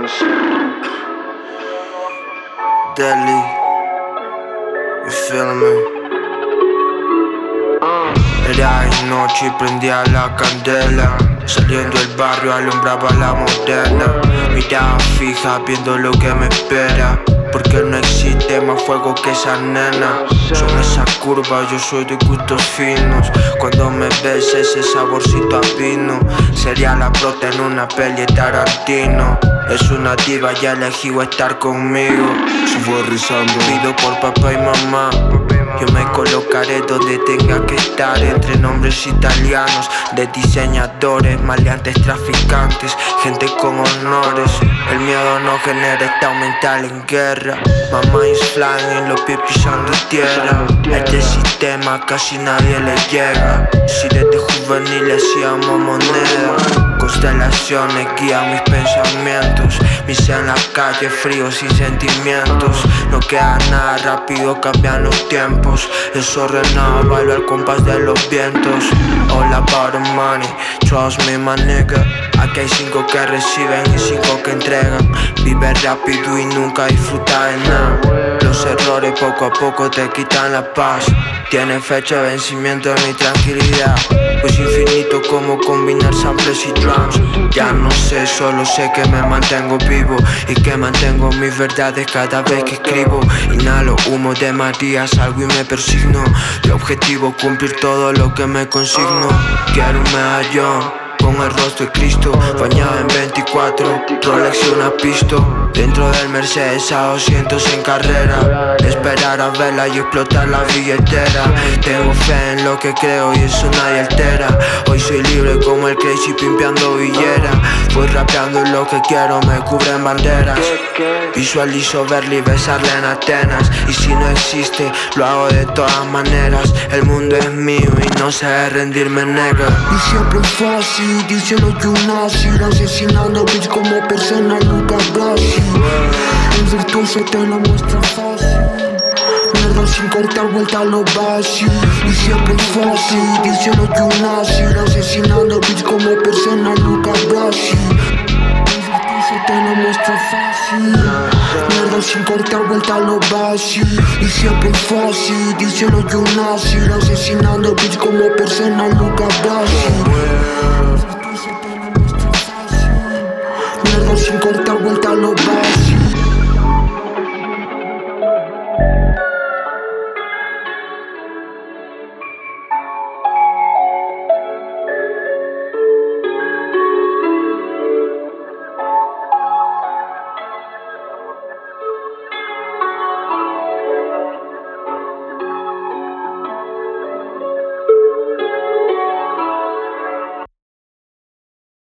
Delhi, you feeling me? Era de noche y prendía la candela. Saliendo del barrio alumbraba la moderna. Mirada fija viendo lo que me espera, porque no existe más fuego que esa nena. Son esas curvas, yo soy de gustos finos. Cuando me ves ese saborcito a vino. Sería la prota en una peli de Tarantino. Es una diva y ha elegido estar conmigo. Subo rizando, pido por papá y mamá. Yo me colocaré donde tenga que estar, entre nombres italianos de diseñadores, maleantes, traficantes, gente con honores. El miedo no genera estado mental en guerra. Mamá is flying, los pies pisando tierra. A este sistema casi nadie le llega. Si desde juvenil hacíamos moneda. Constelaciones guían mis pensamientos. Mis en la calle frío sin sentimientos. No queda nada rápido, cambian los tiempos. Desordenado, bailo al compás de los vientos. All about the money, trust me my nigga. Aquí hay 5 que reciben y 5 que entregan. Vive rápido y nunca disfruta de nada. Los errores poco a poco te quitan la paz. Tiene fecha de vencimiento de mi tranquilidad. Pues infinito como combinar samples y drums. Ya no sé, solo sé que me mantengo vivo y que mantengo mis verdades cada vez que escribo. Inhalo humo de María, salgo y me persigno. De objetivo cumplir todo lo que me consigno. Quiero un medallón con el rostro de Cristo, bañado en 24, Rolex y una pisto. Dentro del Mercedes a 200 en carrera. Esperar a verla y explotar la billetera. Tengo fe en lo que creo y eso nadie altera. Hoy soy libre como el Crazy pimpeando villera. Voy rapeando y lo que quiero me cubren banderas. Visualizo verla y besarla en Atenas. Y si no existe, lo hago de todas maneras. El mundo es mío y no sé rendirme, nega. y siempre es fácil, díselo que un nazi. Asesinando bitch como persona nunca Brasi. El virtuoso te lo muestra fácil. Mierda sin cortar vuelta a lo básico. Y siempre es fácil, díselo que un nazi. Asesinando bitch como persona nunca Brasi. El virtuoso te lo muestra fácil. Mierda sin cortar vuelta a lo básico. Y siempre es fácil, díselo que un nazi. Asesinando bitch como persona nunca Brasi. Mierda sin cortar vuelta a lo básico.